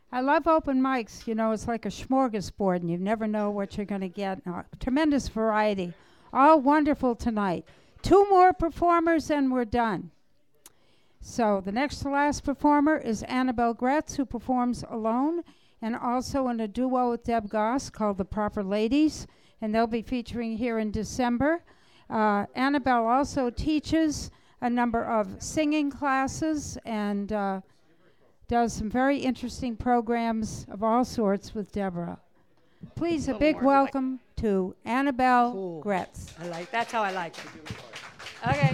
I love open mics. You know, it's like a smorgasbord, and you never know what you're going to get. Tremendous variety. All wonderful tonight. Two more performers, and we're done. So the next to last performer is Annabelle Gretz, who performs alone and also in a duo with Deb Goss called The Proper Ladies, and they'll be featuring here in December. Annabelle also teaches a number of singing classes and does some very interesting programs of all sorts with Deborah. Please, a big welcome to Annabelle Gretz. That's how I like it. Okay.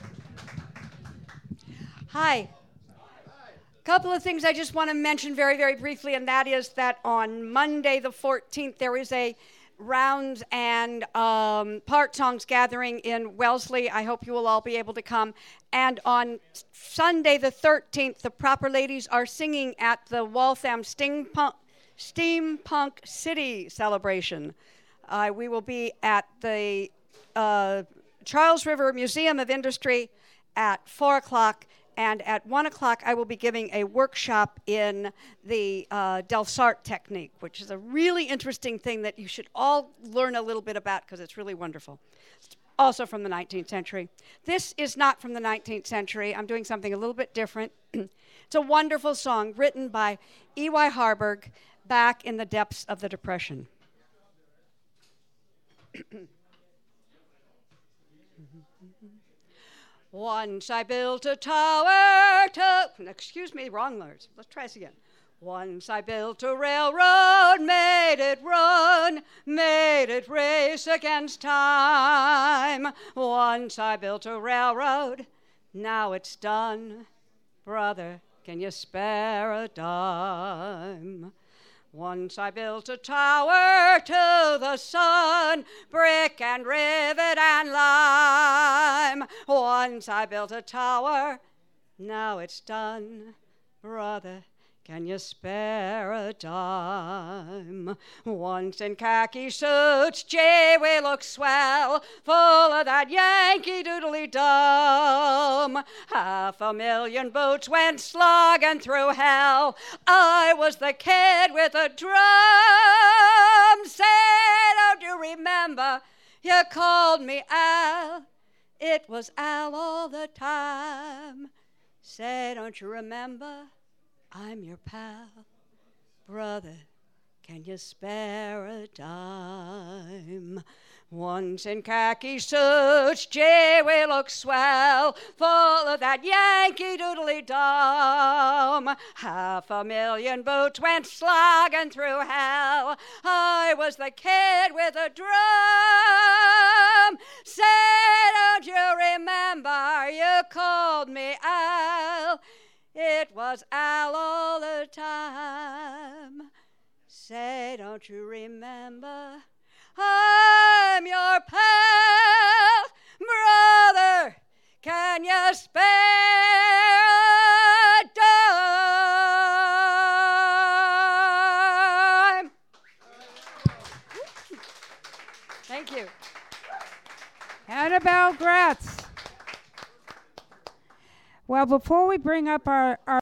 Hi. Couple of things I just want to mention very, very briefly, and that is that on Monday the 14th, there is a rounds and part songs gathering in Wellesley. I hope you will all be able to come. And on Sunday the 13th, the Proper Ladies are singing at the Waltham Steampunk City celebration. We will be at the Charles River Museum of Industry at 4 o'clock. And at 1 o'clock, I will be giving a workshop in the Delsarte technique, which is a really interesting thing that you should all learn a little bit about because it's really wonderful. It's also from the 19th century. This is not from the 19th century. I'm doing something a little bit different. It's a wonderful song written by E.Y. Harburg back in the depths of the Depression. Once I built a tower excuse me, wrong words. Let's try this again. Once I built a railroad, made it run, made it race against time. Once I built a railroad, now it's done. Brother, can you spare a dime? Once I built a tower to the sun, brick and rivet and lime. Once I built a tower, now it's done. Brother, can you spare a dime? Once in khaki suits, gee, we look swell, full of that Yankee doodly-dum. 500,000 boots went slogging through hell. I was the kid with a drum. Say, don't you remember, you called me Al. It was Al all the time. Say, don't you remember, I'm your pal. Brother, can you spare a dime? Once in khaki suits, gee, we look swell, full of that Yankee doodly-dum. 500,000 boots went slogging through hell. I was the kid with a drum. Say, don't you remember, you called me Al. It was Al all the time. Say, don't you remember, I'm your pal. Brother, can you spare a dime? Thank you. Annabelle Gretz. Well, before we bring up our